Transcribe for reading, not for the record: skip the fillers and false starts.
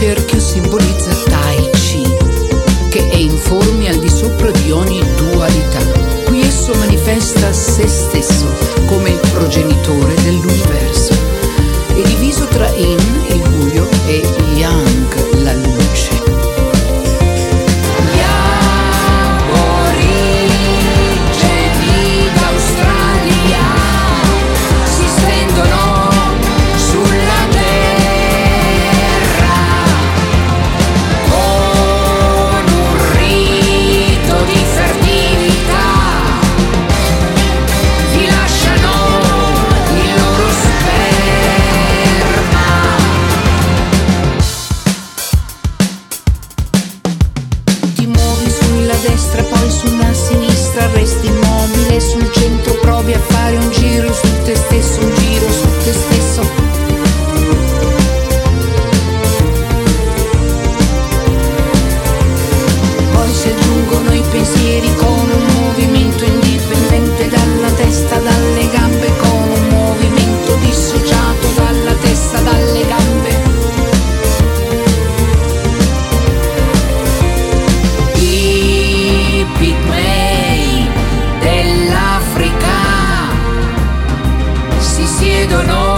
cerchio simbolizza Tai Chi, che è in forme al di sopra di ogni dualità. Qui esso manifesta se stesso come il progenitore dell'universo. È diviso tra Yin, il buio, e Yang, la luce. Gli aborigeni d'Australia si stendono sulla terra con un rito di fertilità. Vi lasciano il loro sperma. Ti muovi sulla destra, poi sulla sinistra, resti immobile sul centro, provi a fare un giro su te stesso, un giro su te stesso. Poi si aggiungono i pensieri con un movimento indipendente dalla testa, dalle gambe, con un movimento dissociato dalla testa, dalle gambe. I pigmei dell'Africa si siedono